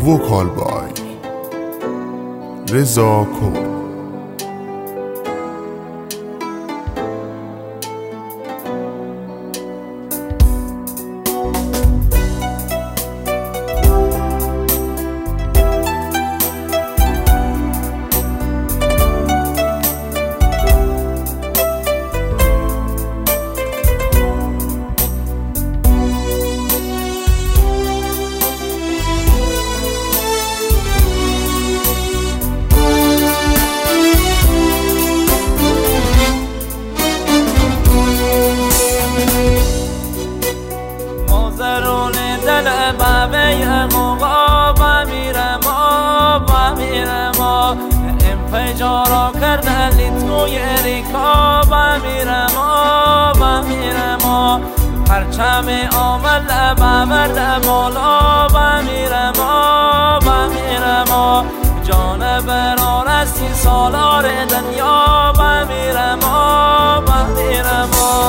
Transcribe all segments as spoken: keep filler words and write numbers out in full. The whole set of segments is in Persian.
وکال بای رضا کرد. انفجارا کرده لیتوی ریکا و میرم و میرم پرچم آمل ببرد بالا و میرم و میرم جان برار سی سالار دنیا و میرم و میرم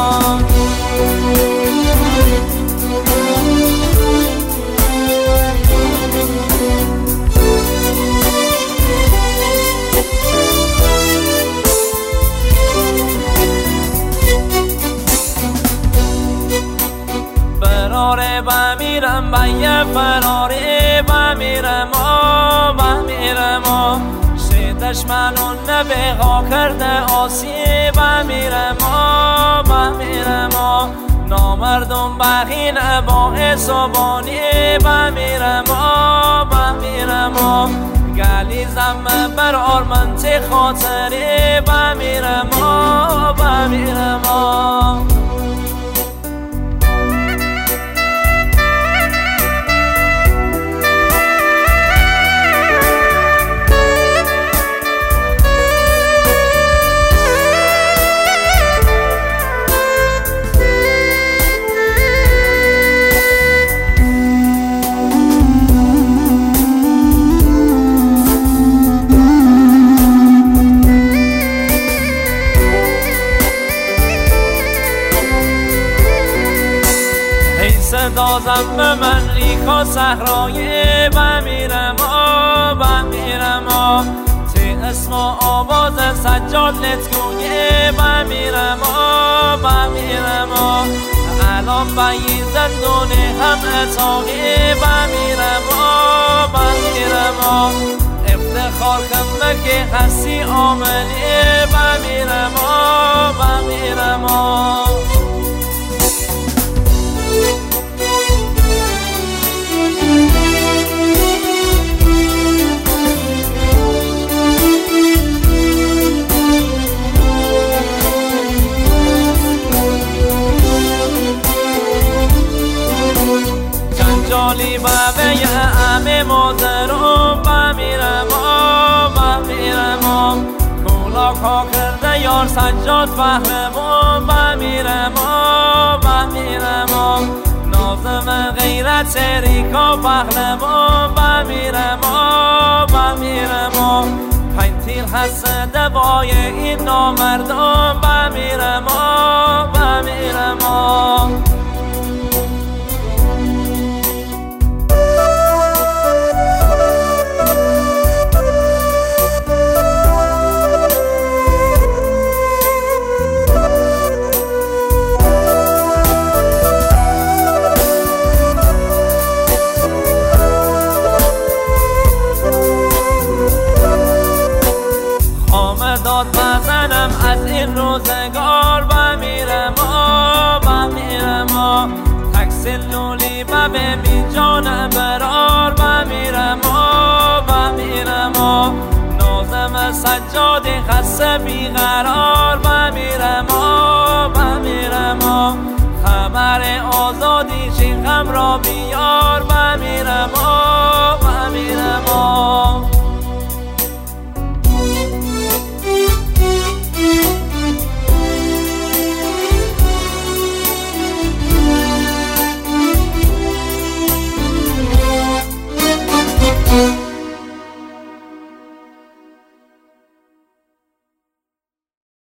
فراره و میرم و یه فراره و میرم و میرم سه دشمنون نبغا کرده آسی و میرم و میرم نامردم بخین با حسابانی و میرم و میرم گلیزم بر آرمنت خاطری و میرم و میرم دازم به من ریکا صحرای و میرم و میرم تی اسم آواز سجاد لتگویه و میرم و میرم الان بایی زندونه هم اتاقی و میرم و میرم افتخار کنم که هستی آمنی و میرم و میرم جالی و به همه مادرم و میرم و میرم کولاک ها کرده یار سجاد فهمم و میرم و میرم نازم غیرت ریکا فهمم و میرم و میرم پنتیر هست دوای این نامردم و میرم و میرم داد بزنم از این روزگار و میرم و میرم تکسیل لولی و به می جانم برار و میرم و میرم نازم سجادی خسته بیقرار و میرم و میرم خبر آزادی چی غم را بیار و میرم